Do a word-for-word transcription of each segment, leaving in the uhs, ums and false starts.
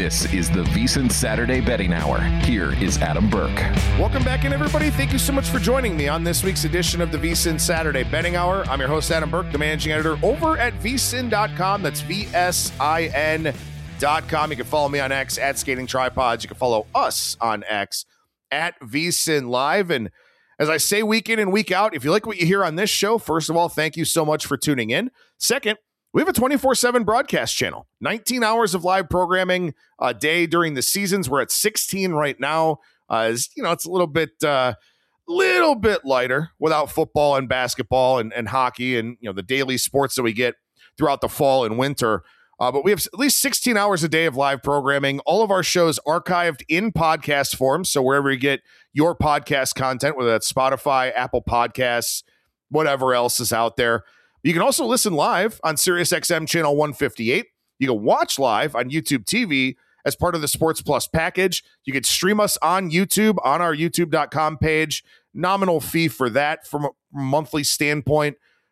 This is the VSiN Saturday Betting Hour. Here is Adam Burke. Welcome back in, everybody. Thank you so much for joining me on this week's edition of the VSiN Saturday Betting Hour. I'm your host, Adam Burke, the managing editor over at V S I N dot com. That's V S I N dot com. You can follow me on X at Skating Tripods. You can follow us on X at VSiN Live. And as I say week in and week out, if you like what you hear on this show, first of all, thank you so much for tuning in. Second, we have a twenty-four seven broadcast channel, nineteen hours of live programming a day during the seasons. We're at sixteen right now. Uh, as, you know, it's a little bit, uh, little bit lighter without football and basketball and, and hockey and, you know, the daily sports that we get throughout the fall and winter. Uh, but we have at least sixteen hours a day of live programming. All of our shows archived in podcast form. So wherever you get your podcast content, whether that's Spotify, Apple Podcasts, whatever else is out there. You can also listen live on SiriusXM channel one fifty-eight. You can watch live on YouTube T V as part of the Sports Plus package. You can stream us on YouTube on our YouTube dot com page. Nominal fee for that from a monthly standpoint.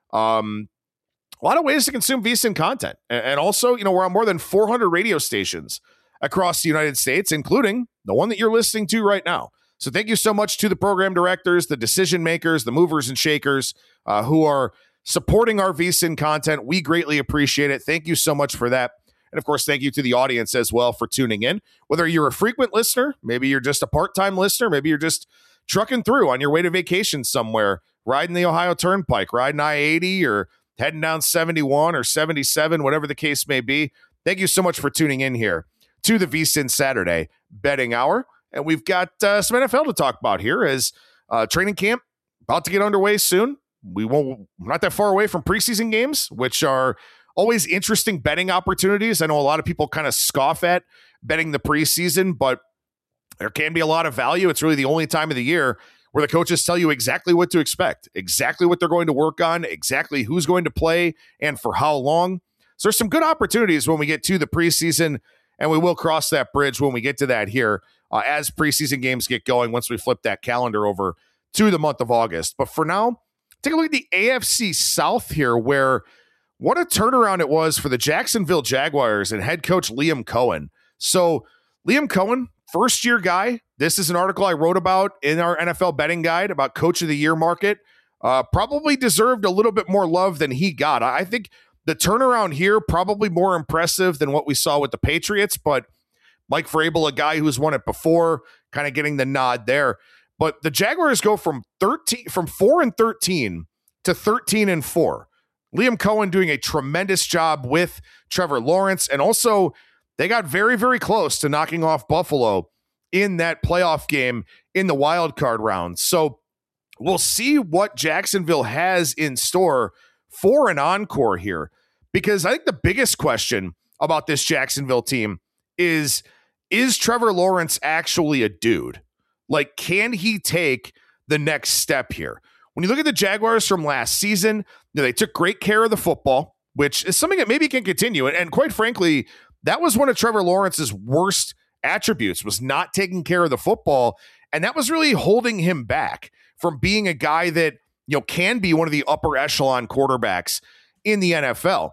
Um, a lot of ways to consume VSiN content. And also, you know, we're on more than four hundred radio stations across the United States, including the one that you're listening to right now. So thank you so much to the program directors, the decision makers, the movers and shakers uh, who are supporting our VSiN content. We greatly appreciate it. Thank you so much for that. And of course, thank you to the audience as well for tuning in. Whether you're a frequent listener, maybe you're just a part-time listener, maybe you're just trucking through on your way to vacation somewhere, riding the Ohio Turnpike, riding I eighty or heading down seventy-one or seventy-seven, whatever the case may be. Thank you so much for tuning in here to the VSiN Saturday Betting Hour. And we've got uh, some N F L to talk about here as uh, training camp about to get underway soon. We won't, we're not that far away from preseason games, which are always interesting betting opportunities. I know a lot of people kind of scoff at betting the preseason, but there can be a lot of value. It's really the only time of the year where the coaches tell you exactly what to expect, exactly what they're going to work on, exactly who's going to play and for how long. So there's some good opportunities when we get to the preseason, and we will cross that bridge when we get to that here uh, as preseason games get going once we flip that calendar over to the month of August. But for now, take a look at the A F C South here, where what a turnaround it was for the Jacksonville Jaguars and head coach Liam Cohen. So Liam Cohen, first-year guy. This is an article I wrote about in our N F L betting guide about Coach of the Year market. Uh, probably deserved a little bit more love than he got. I think the turnaround here probably more impressive than what we saw with the Patriots, but Mike Vrabel, a guy who's won it before, kind of getting the nod there. But the Jaguars go from thirteen, from four and thirteen to thirteen and four. Liam Cohen doing a tremendous job with Trevor Lawrence, and also they got very, very close to knocking off Buffalo in that playoff game in the wild card round. So we'll see what Jacksonville has in store for an encore here, because I think the biggest question about this Jacksonville team is, is Trevor Lawrence actually a dude? Like, can he take the next step here? When you look at the Jaguars from last season, you know, they took great care of the football, which is something that maybe can continue. And, and quite frankly, that was one of Trevor Lawrence's worst attributes, was not taking care of the football. And that was really holding him back from being a guy that, you know, can be one of the upper echelon quarterbacks in the N F L.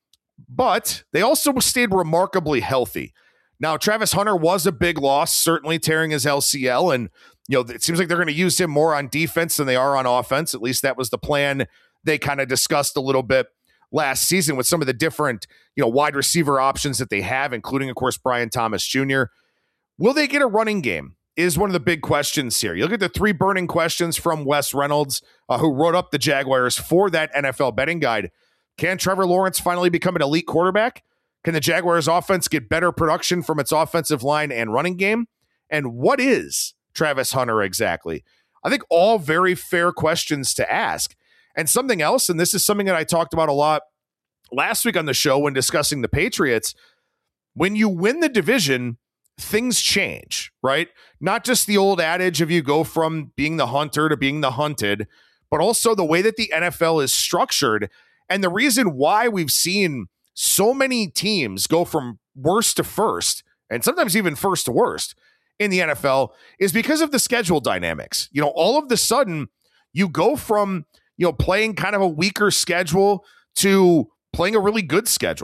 But they also stayed remarkably healthy. Now, Travis Hunter was a big loss, certainly tearing his L C L, and you know, it seems like they're going to use him more on defense than they are on offense. At least that was the plan they kind of discussed a little bit last season with some of the different, you know, wide receiver options that they have, including, of course, Brian Thomas Junior Will they get a running game is one of the big questions here. You look at the three burning questions from Wes Reynolds, uh, who wrote up the Jaguars for that N F L betting guide. Can Trevor Lawrence finally become an elite quarterback? Can the Jaguars offense get better production from its offensive line and running game? And what is Travis Hunter exactly? I think all very fair questions to ask. And something else, and this is something that I talked about a lot last week on the show when discussing the Patriots, when you win the division, things change, right? Not just the old adage of you go from being the hunter to being the hunted, but also the way that the N F L is structured. And the reason why we've seen so many teams go from worst to first, and sometimes even first to worst in the N F L, is because of the schedule dynamics. You know, all of the sudden you go from, you know, playing kind of a weaker schedule to playing a really good schedule.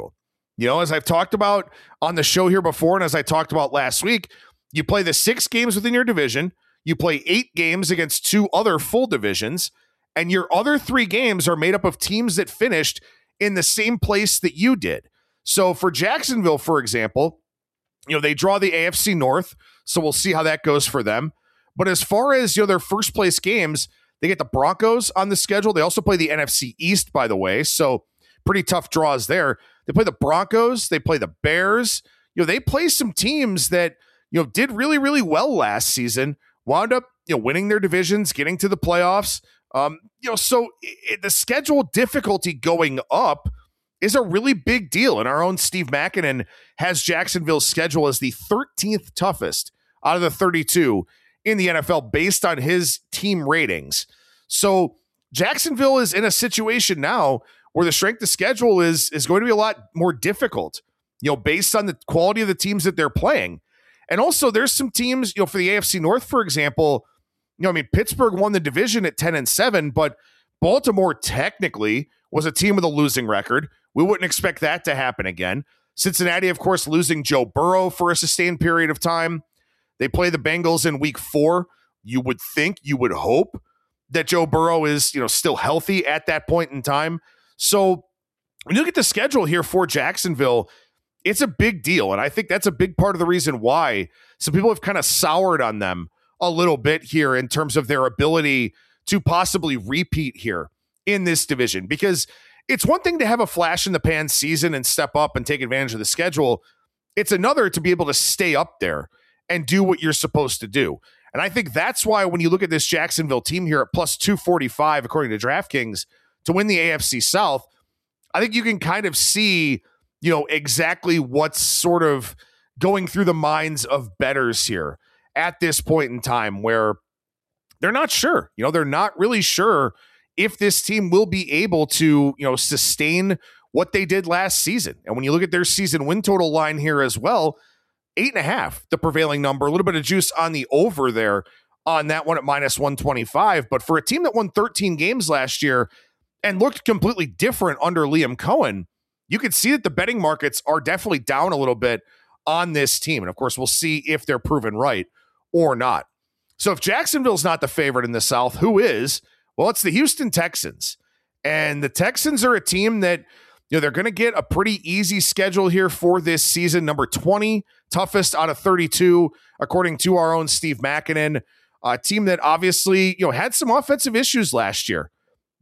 You know, as I've talked about on the show here before, and as I talked about last week, you play the six games within your division, you play eight games against two other full divisions, and your other three games are made up of teams that finished in the same place that you did. So for Jacksonville, for example, you know, they draw the A F C North, so we'll see how that goes for them. But as far as, you know, their first place games, they get the Broncos on the schedule. They also play the N F C East, by the way, so pretty tough draws there. They play the Broncos, they play the Bears. You know, they play some teams that, you know, did really, really well last season, wound up, you know, winning their divisions, getting to the playoffs. Um, you know, so it, the schedule difficulty going up is a really big deal. And our own Steve Makinen has Jacksonville's schedule as the thirteenth toughest out of the thirty-two in the N F L based on his team ratings. So Jacksonville is in a situation now where the strength of schedule is, is going to be a lot more difficult, you know, based on the quality of the teams that they're playing. And also there's some teams, you know, for the A F C North, for example, you know, I mean, Pittsburgh won the division at ten and seven, but Baltimore technically was a team with a losing record. We wouldn't expect that to happen again. Cincinnati, of course, losing Joe Burrow for a sustained period of time. They play the Bengals in week four. You would think, you would hope that Joe Burrow is, you know, still healthy at that point in time. So when you look at the schedule here for Jacksonville, it's a big deal. And I think that's a big part of the reason why some people have kind of soured on them a little bit here in terms of their ability to possibly repeat here in this division. Because it's one thing to have a flash in the pan season and step up and take advantage of the schedule. It's another to be able to stay up there and do what you're supposed to do. And I think that's why when you look at this Jacksonville team here at plus two forty-five, according to DraftKings, to win the A F C South, I think you can kind of see, you know, exactly what's sort of going through the minds of bettors here at this point in time where they're not sure, you know, they're not really sure if this team will be able to, you know, sustain what they did last season. And when you look at their season win total line here as well, eight and a half, the prevailing number, a little bit of juice on the over there on that one at minus one twenty-five. But for a team that won thirteen games last year and looked completely different under Liam Cohen, you can see that the betting markets are definitely down a little bit on this team. And of course, we'll see if they're proven right or not. So if Jacksonville's not the favorite in the South, who is? Well, it's the Houston Texans. And the Texans are a team that, you know, they're going to get a pretty easy schedule here for this season. Number twenty, toughest out of thirty-two, according to our own Steve Makinen. A team that obviously, you know, had some offensive issues last year.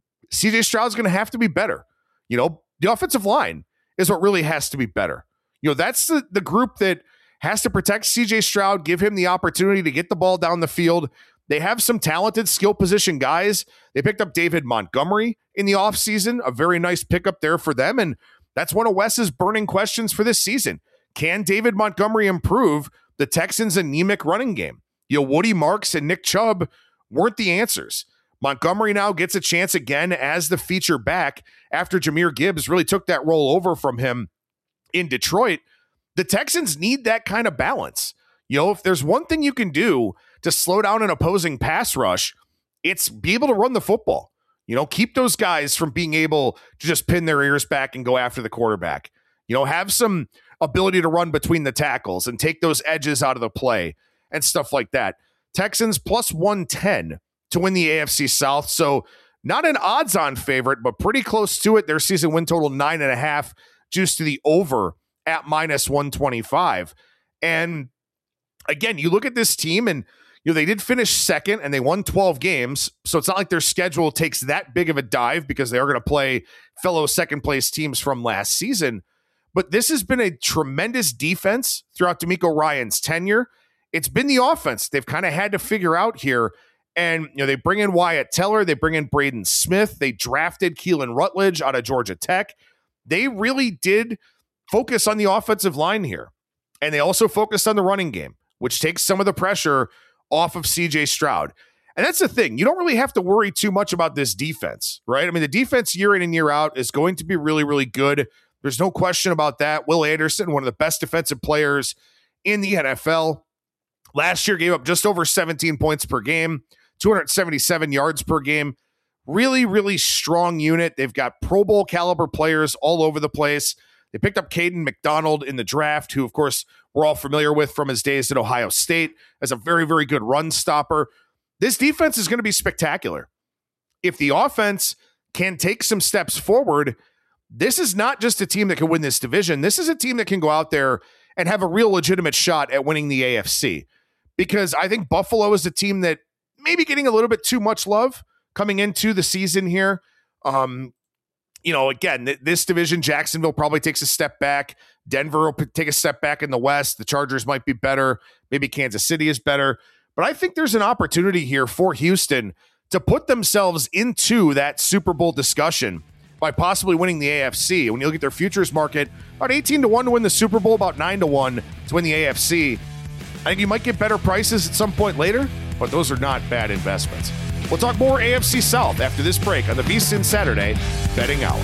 C J Stroud's going to have to be better. You know, the offensive line is what really has to be better. You know, that's the, the group that has to protect C J Stroud, give him the opportunity to get the ball down the field. They have some talented skill position guys. They picked up David Montgomery in the offseason, a very nice pickup there for them. And that's one of Wes's burning questions for this season. Can David Montgomery improve the Texans' anemic running game? You know, Woody Marks and Nick Chubb weren't the answers. Montgomery now gets a chance again as the feature back after Jahmyr Gibbs really took that role over from him in Detroit. The Texans need that kind of balance. You know, if there's one thing you can do to slow down an opposing pass rush, it's be able to run the football. You know, keep those guys from being able to just pin their ears back and go after the quarterback. You know, have some ability to run between the tackles and take those edges out of the play and stuff like that. Texans plus one ten to win the A F C South. So not an odds-on favorite, but pretty close to it. Their season win total nine and a half, juice to the over at minus one twenty-five. And again, you look at this team and, you know, they did finish second and they won twelve games. So it's not like their schedule takes that big of a dive because they are going to play fellow second place teams from last season. But this has been a tremendous defense throughout DeMeco Ryans' tenure. It's been the offense they've kind of had to figure out here. And, you know, they bring in Wyatt Teller. They bring in Braden Smith. They drafted Keelan Rutledge out of Georgia Tech. They really did focus on the offensive line here. And they also focused on the running game, which takes some of the pressure off of C J Stroud. And that's the thing. You don't really have to worry too much about this defense, right? I mean, the defense year in and year out is going to be really, really good. There's no question about that. Will Anderson, one of the best defensive players in the N F L. Last year gave up just over seventeen points per game, two hundred seventy-seven yards per game. Really, really strong unit. They've got Pro Bowl caliber players all over the place. They picked up Caden McDonald in the draft, who, of course, we're all familiar with from his days at Ohio State as a very, very good run stopper. This defense is going to be spectacular. If the offense can take some steps forward, this is not just a team that can win this division. This is a team that can go out there and have a real legitimate shot at winning the A F C. Because I think Buffalo is a team that may be getting a little bit too much love coming into the season here. Um, you know, again, th- this division, Jacksonville probably takes a step back. Denver will p- take a step back in the West. The Chargers might be better. Maybe Kansas City is better. But I think there's an opportunity here for Houston to put themselves into that Super Bowl discussion by possibly winning the A F C. When you look at their futures market, about eighteen to one to win the Super Bowl, about nine to one to win the A F C. I think you might get better prices at some point later, but those are not bad investments. We'll talk more A F C South after this break on the VSiN Saturday Betting Hour.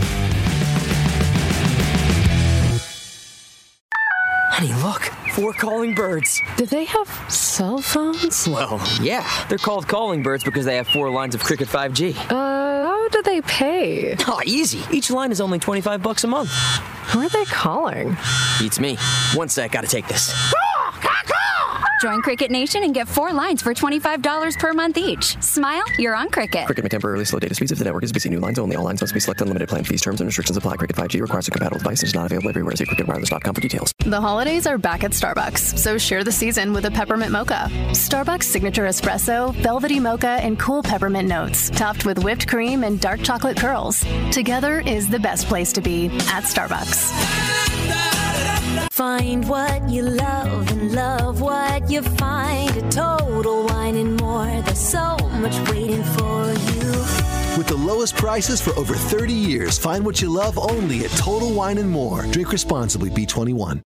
Honey, look, four calling birds. Do they have cell phones? Well, yeah, they're called calling birds because they have four lines of Cricket five G. Uh, how do they pay? Oh, easy. Each line is only twenty-five bucks a month. Who are they calling? Beats me. One sec, gotta take this. Join Cricket Nation and get four lines for twenty-five dollars per month each. Smile, you're on Cricket. Cricket may temporarily slow data speeds if the network is busy. New lines only. All lines must be selected. Unlimited plan fees, terms, and restrictions apply. Cricket five G requires a compatible device and is not available everywhere. See cricket wireless dot com for details. The holidays are back at Starbucks, so share the season with a peppermint mocha. Starbucks signature espresso, velvety mocha, and cool peppermint notes, topped with whipped cream and dark chocolate curls. Together is the best place to be at Starbucks. Find what you love and love what you find at Total Wine and More. There's so much waiting for you. With the lowest prices for over thirty years, find what you love only at Total Wine and More. Drink responsibly. B twenty-one.